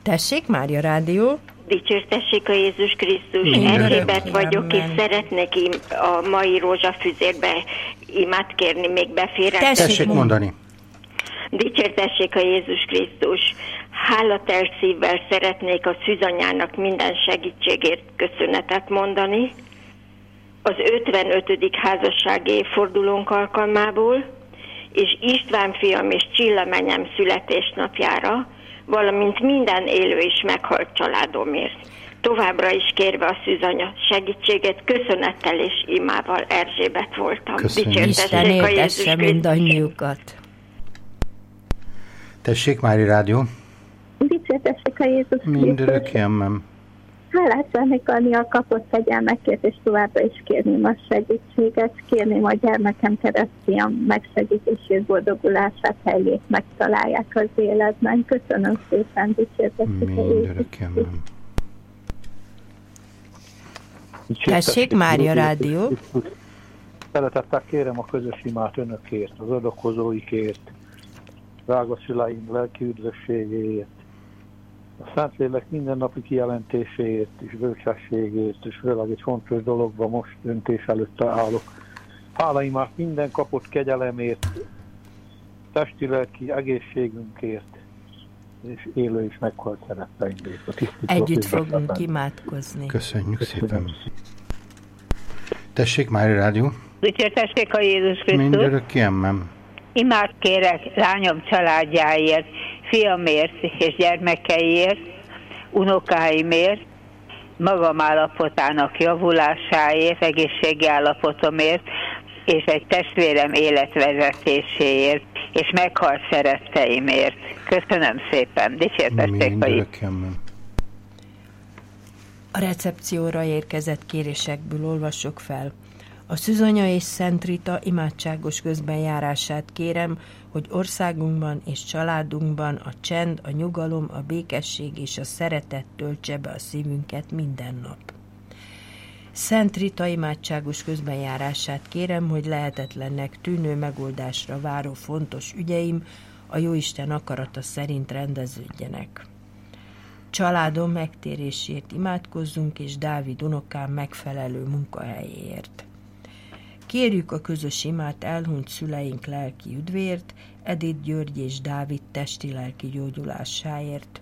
Tessék, Mária Rádió. Dicsértessék a Jézus Krisztus. Erzsébet vagyok, és szeretnék a mai rózsafüzérbe imát kérni, még beférek. Tessék mondani. Dicsértessék a Jézus Krisztus. Hálatel szívvel szeretnék a szűzanyának minden segítségért köszönetet mondani. Az 55. házassági évfordulónk alkalmából, és István fiam és Csilla menyem születésnapjára, valamint minden élő és meghalt családomért. Továbbra is kérve a szűzanya segítséget, köszönettel és imával Erzsébet voltam. Isten éltesse mindannyiukat. Tessék, Mária Rádió. Dicsértessék a Jézus Krisztus. Mindörökké, amen. Hálát szeretnék adni a kapott fegyelmekért, és továbbra is kérném a segítséget. Kérném a gyermekem keresztfiam megsegítését, boldogulását, helyét megtalálják az életben. Köszönöm szépen, dicsértessék a Jézus Krisztus. Tessék, Mária Rádió. Szeretettel kérem a közös imát önökért, az adakozóikért, drága szüleim lelki üdvösségéért, a Szentlélek mindennapi kijelentéséért és bölcsességért, és főleg egy fontos dologban most döntés előtt állok. Hálaimát minden kapott kegyelemért, testi-lelki egészségünkért, és élő és meghalt szeretteinkért. Együtt fogunk imádkozni. Köszönjük szépen. Tessék, Mária Rádió. Dicsértessék a Jézus Krisztus. Mindörökké, amen. Imát kérek lányom családjáért, fiamért és gyermekeiért, unokáimért, magam állapotának javulásáért, egészségi állapotomért, és egy testvérem életvezetéséért, és meghalt szeretteimért. Köszönöm szépen, dicsértessék a Jézus. A recepcióra érkezett kérésekből olvasok fel. A Szűzanya és Szent Rita imádságos közbenjárását kérem, hogy országunkban és családunkban a csend, a nyugalom, a békesség és a szeretet töltse be a szívünket minden nap. Szent Rita imádságos közbenjárását kérem, hogy lehetetlennek tűnő megoldásra váró fontos ügyeim a Jóisten akarata szerint rendeződjenek. Családom megtérésért imádkozzunk, és Dávid unokám megfelelő munkahelyéért. Kérjük a közös imát elhunyt szüleink lelki üdvért, Edith György és Dávid testi-lelki gyógyulásáért.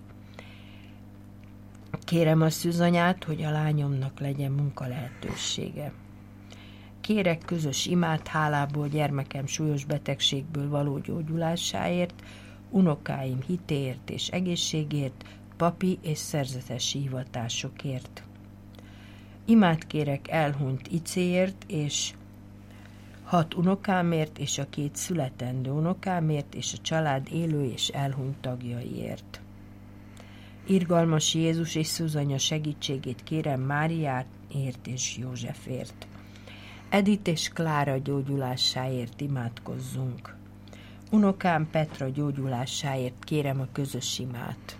Kérem a szűzanyát, hogy a lányomnak legyen munkalehetősége. Kérek közös imát hálából gyermekem súlyos betegségből való gyógyulásáért, unokáim hitéért és egészségért, papi és szerzetesi hivatásokért. Imát kérek elhunyt Icéért és 6 unokámért és a 2 születendő unokámért és a család élő és elhunyt tagjaiért. Irgalmas Jézus és Szűzanya segítségét kérem Máriáért és Józsefért. Edith és Klára gyógyulásáért imádkozzunk. Unokám Petra gyógyulásáért kérem a közös imát.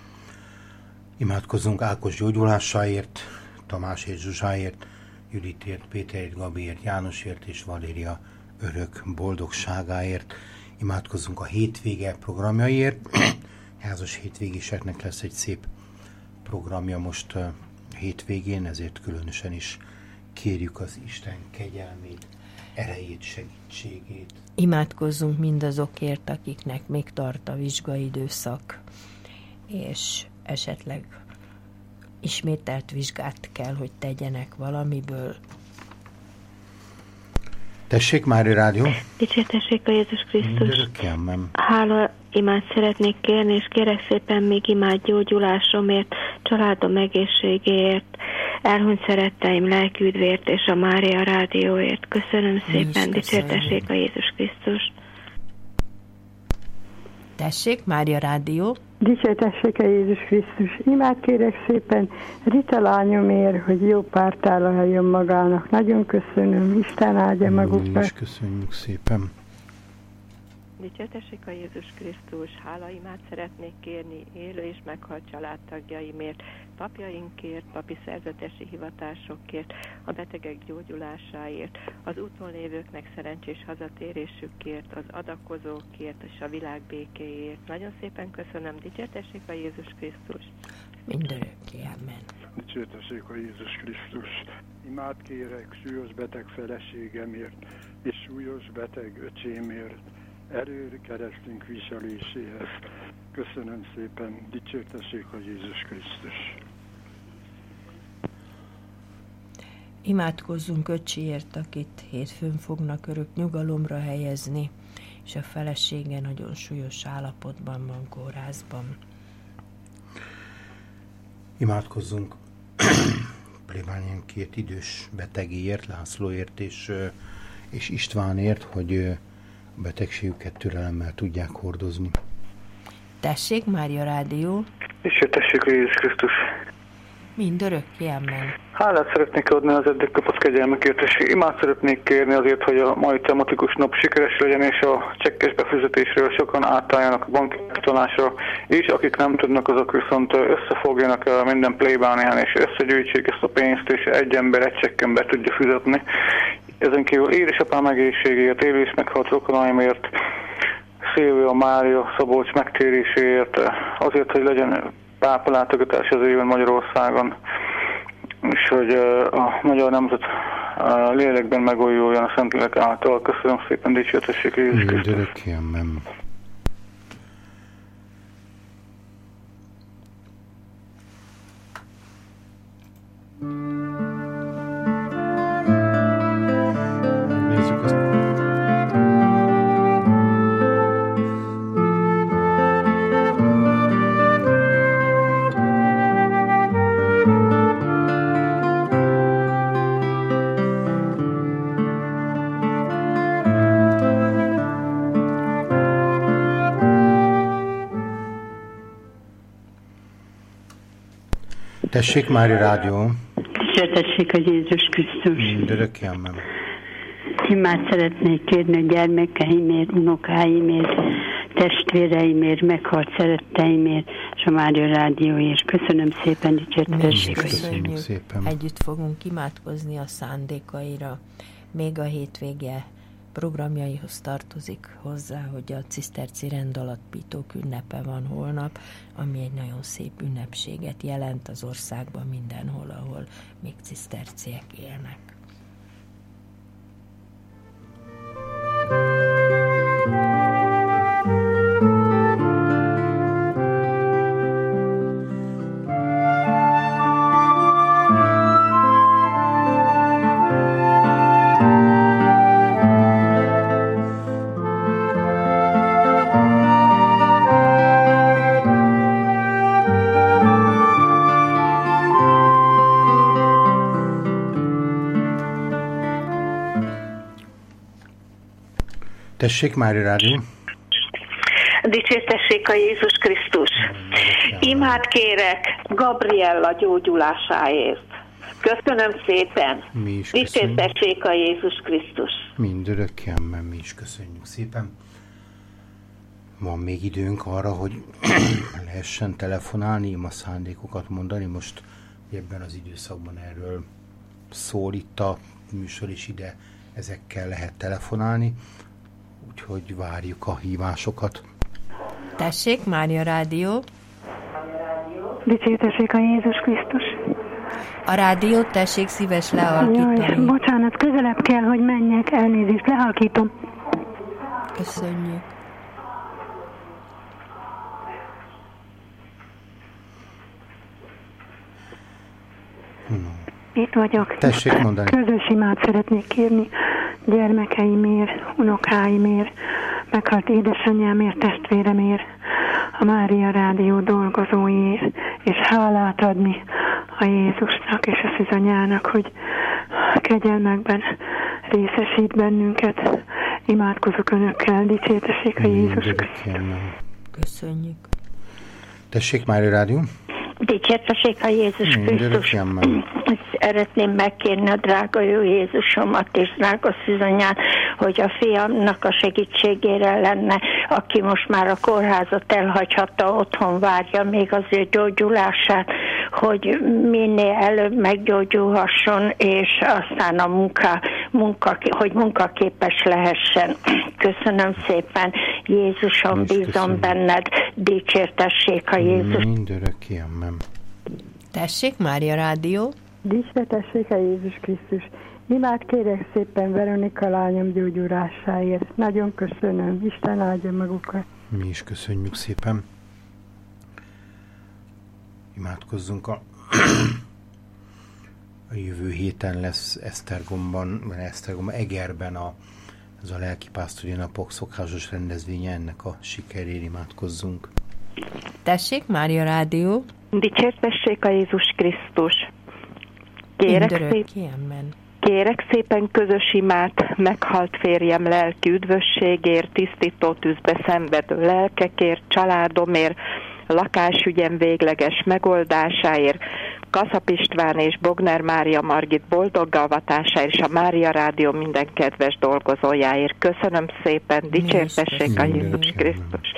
Imádkozzunk Ákos gyógyulásáért, Tamás és Zsuzsáért, Juditért, Péterért, Gabiért, Jánosért és Valéria örök boldogságáért. Imádkozzunk a hétvége programjaiért. Házas hétvégéseknek lesz egy szép programja most hétvégén, ezért különösen is kérjük az Isten kegyelmét, erejét, segítségét. Imádkozzunk mindazokért, akiknek még tart a vizsgaidőszak, és esetleg ismételt vizsgát kell, hogy tegyenek valamiből. Tessék, Mária Rádió. Dicsértessék a Jézus Krisztus. Hála imát szeretnék kérni, és kérek szépen még imát gyógyulásomért, családom egészségéért, elhunyt szeretteim lelki üdvért és a Mária Rádióért. Köszönöm szépen, dicsértessék a Jézus Krisztus. Tessék, Mária Rádió. Dicsértessék a Jézus Krisztus. Imát kérek szépen Rita lányomért, hogy jó párt találjon magának. Nagyon köszönöm. Isten áldja magukat. És köszönjük szépen. Dicsértessék a Jézus Krisztus, hálaimát szeretnék kérni élő és meghalt családtagjaimért, papjainkért, papi szerzetesi hivatásokért, a betegek gyógyulásáért, az úton lévőknek szerencsés hazatérésükért, az adakozókért és a világ békéért. Nagyon szépen köszönöm, dicsértessék a Jézus Krisztus. Mindörökké, amen. Dicsértessék a Jézus Krisztus. Imát kérek súlyos beteg feleségemért és súlyos beteg öcsémért, erőr keresztünk viseléséhez. Köszönöm szépen, dicsértessék a Jézus Krisztus. Imádkozzunk öcsiért, akit hétfőn fognak örök nyugalomra helyezni, és a felesége nagyon súlyos állapotban van, kórházban. Imádkozzunk plébániánk két idős betegéért, Lászlóért és Istvánért, hogy a betegségüket türelemmel tudják hordozni. Tessék, Mária Rádió! Dicsértessék a Jézus Krisztus! Mindörökké, amen. Hálát szeretnék adni az eddig kapott kegyelmekért, és imát szeretnék kérni azért, hogy a mai tematikus nap sikeres legyen, és a csekkes befizetésről sokan átálljanak a banki megtanásra, és akik nem tudnak, azok viszont összefogjanak minden plébánián, és összegyűjtsék ezt a pénzt, és egy ember egy csekken be tudja fizetni. Ezen kívül édesapám egészségéért, élő és meghalt rokonaimért, Szilvia, Mária, Szabolcs megtéréséért, azért, hogy legyen pápa látogatás az éven Magyarországon, és hogy a magyar nemzet lélekben megújuljon a Szentlélek által. Köszönöm szépen, dicsértessék a Jézus Krisztus. Mindörökké, amen. Nézzük azt. Tessék, Mária Rádió! Dicsértessék a Jézus Krisztus! Mindörökké, amen. Imát szeretnék kérni a gyermekeimért, unokáimért, testvéreimért, meghalt szeretteimért, és a Mária Rádióért. Köszönöm szépen, dicsértessék a Köszönjük szépen. Együtt fogunk imádkozni a szándékaira. Még a hétvége programjaihoz tartozik hozzá, hogy a ciszterci rendalapítók ünnepe van holnap, ami egy nagyon szép ünnepséget jelent az országban mindenhol, ahol még ciszterciek élnek. Tessék, Mária Rádió! Dicsértessék a Jézus Krisztus! Imát kérek Gabriella gyógyulásáért. Köszönöm szépen! Mi is köszönjük. Dicsértessék a Jézus Krisztus! Mindörökké, amen, mi is köszönjük szépen. Van még időnk arra, hogy lehessen telefonálni, a szándékokat mondani. Most ebben az időszakban erről szól itt a műsor, és ide ezekkel lehet telefonálni. Úgyhogy várjuk a hívásokat. Tessék, Mária Rádió! Dicsértessék a Jézus Krisztus! A rádiót tessék szíves lehalkítani. Jaj, bocsánat, közelebb kell, hogy menjek, elnézést, lehalkítom. Köszönjük. Itt vagyok. Tessék mondani. Közös imát szeretnék kérni gyermekeimért, unokáimért, meghalt édesanyámért, testvéremért, a Mária Rádió dolgozóiért, és hálát adni a Jézusnak és a szűzanyának, hogy kegyelmekben részesít bennünket. Imádkozok önökkel, dicsértessék a Jézus Krisztus. Köszönjük. Tessék, Mária Rádió! Dicsértessék a Jézus Krisztus! Szeretném megkérni a drága jó Jézusomat és drága szűzanyát, hogy a fiamnak a segítségére lenne, aki most már a kórházat elhagyhatta, otthon várja még az ő gyógyulását, hogy minél előbb meggyógyulhasson, és aztán hogy munkaképes lehessen. Köszönöm szépen, Jézusom, bízom benned, dicsértessék a Jézus. Mindörökké, amen. Tessék, Mária Rádió. Dicsértessék a Jézus Krisztus. Imád kérek szépen Veronika lányom gyógyulásáért. Nagyon köszönöm. Isten áldja magukat. Mi is köszönjük szépen. Imádkozzunk a jövő héten lesz Esztergomban, Egerben ez a lelkipásztori napok szokásos rendezvénye, ennek a sikerére imádkozzunk. Tessék, Mária Rádió. Dicsértessék a Jézus Krisztus. Kérek szépen közös imát meghalt férjem lelki üdvösségért, tisztító tűzbe szenvedő lelkekért, családomért, lakásügyem végleges megoldásáért, Kaszap István és Bogner Mária Margit boldoggalvatásáért, és a Mária Rádió minden kedves dolgozójáért. Köszönöm szépen, dicsértessék a Jézus Krisztus.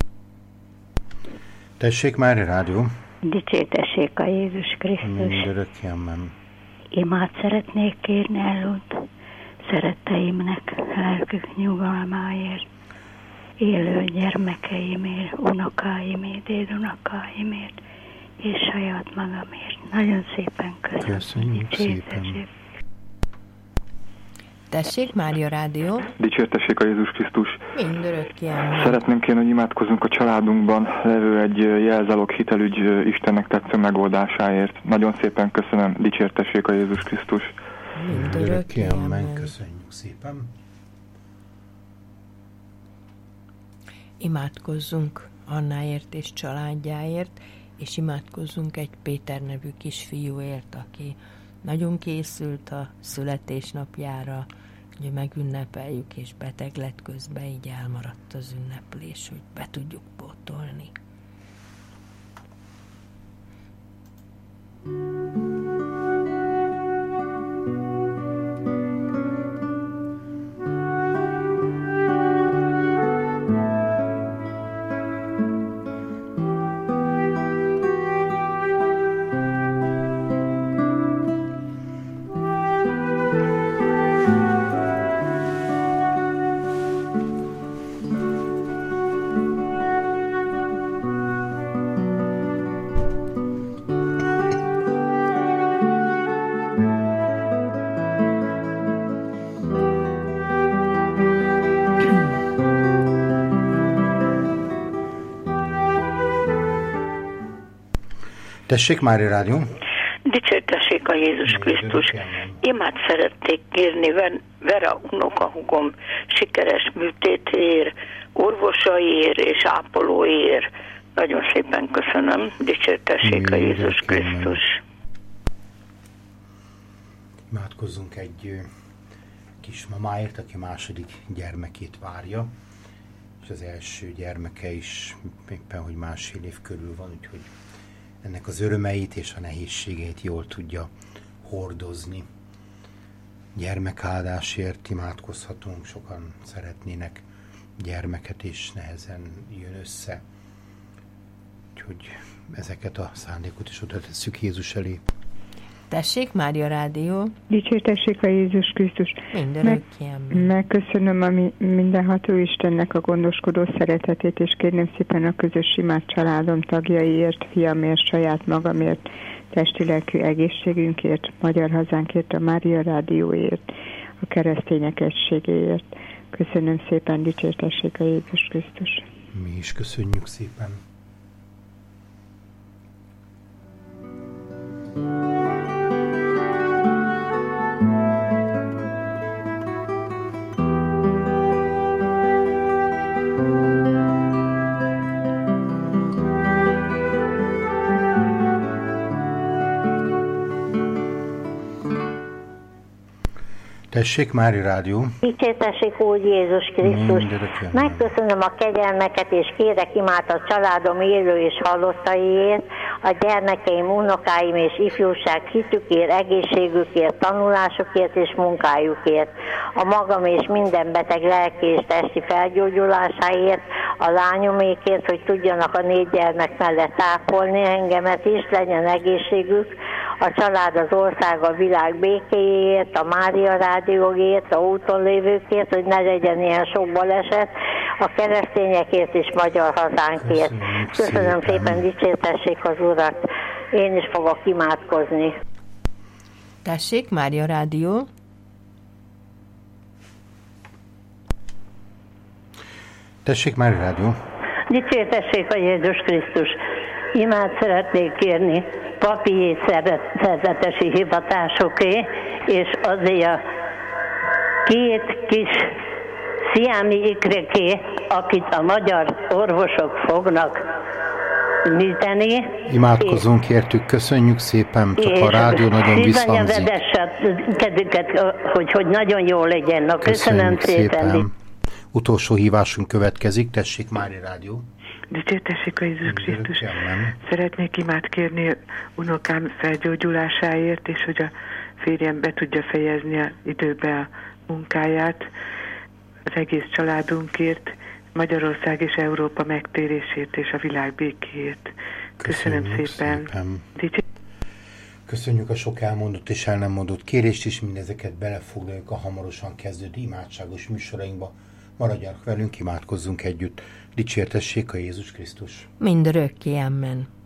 Tessék, Mária Rádió. Dicsértessék a Jézus Krisztus. Mindörökké, amen. Imát szeretnék kérni előtt szeretteimnek lelkük nyugalmáért, élő gyermekeimért, unokáimért, dédunokáimért, és saját magamért. Nagyon szépen köszönöm. Köszönjük szépen. Tessék, Mária Rádió. Dicsértessék a Jézus Krisztus. Mindörökké. Szeretnénk kérni, hogy imádkozzunk a családunkban levő egy jelzálog hitelügy Istennek tetsző megoldásáért. Nagyon szépen köszönöm. Dicsértessék a Jézus Krisztus. Mindörökké, amen. Köszönjük szépen. Imádkozzunk Annáért és családjáért, és imádkozzunk egy Péter nevű kisfiúért, aki nagyon készült a születésnapjára, hogy megünnepeljük, és beteg lett közben, így elmaradt az ünneplés, hogy be tudjuk pótolni. Tessék, Mária Rádió. Dicsértessék a Jézus Krisztus. Imát szeretnék kérni Vera unokahúgom sikeres műtétéért, orvosaiért és ápolóért. Nagyon szépen köszönöm. Dicsértessék a Jézus Krisztus. Imádkozzunk egy kismamáért, aki második gyermekét várja, és az első gyermeke is éppen, hogy másfél év körül van, úgyhogy ennek az örömeit és a nehézségeit jól tudja hordozni. Gyermekáldásért imádkozhatunk, sokan szeretnének gyermeket, és nehezen jön össze. Úgyhogy ezeket a szándékot is oda tesszük Jézus elé. Tessék, Mária Rádió. Dicsértessék a Jézus Krisztus. Megköszönöm a mindenható Istennek a gondoskodó szeretetét, és kérném szépen a közös imát családom tagjaiért, fiamért, saját magamért, testi-lelkű egészségünkért, magyar hazánkért, a Mária Rádióért, a keresztények egységéért. Köszönöm szépen, dicsértessék a Jézus Krisztus. Mi is köszönjük szépen. Tessék, Mária Rádió. Dicsértessék úgy Jézus Krisztus. Megköszönöm a kegyelmeket, és kérek imát a családom élő és halottaiért, a gyermekeim, unokáim és ifjúság hitükért, egészségükért, tanulásukért és munkájukért, a magam és minden beteg lelki és testi felgyógyulásáért, a lányomékért, hogy tudjanak a 4 gyermek mellett ápolni engemet is, legyen egészségük, a család, az ország, a világ békéjéért, a Mária Rádióért, a úton lévőkért, hogy ne legyen ilyen sok baleset, a keresztényekért és magyar hazánkért. Köszönöm szépen, dicsértessék az Urat. Én is fogok imádkozni. Tessék, Mária Rádió. Tessék, Mária Rádió. Dicsértessék a Jézus Krisztus. Imát szeretnék kérni papi szerzetesi hivatásoké, és azért a 2 kis sziámi ikreké, akit a magyar orvosok fognak műteni. Imádkozunk értük, köszönjük szépen, csak a rádió nagyon visszhangzik. Kezüket, hogy nagyon jó legyen. Na, köszönöm szépen. Utolsó hívásunk következik, tessék, Mária Rádió. Dicsértessék a Jézus Krisztus. Szeretnék imát kérni unokám felgyógyulásáért, és hogy a férjem be tudja fejezni a időbe a munkáját, az egész családunkért, Magyarország és Európa megtérését és a világ békéért. Köszönöm szépen. Köszönjük a sok elmondott és el nem mondott kérést is, mindezeket belefoglaljuk a hamarosan kezdődő imádságos műsorainkba. Maradjanak velünk, imádkozzunk együtt. Dicsértessék a Jézus Krisztus. Mindörökké, amen.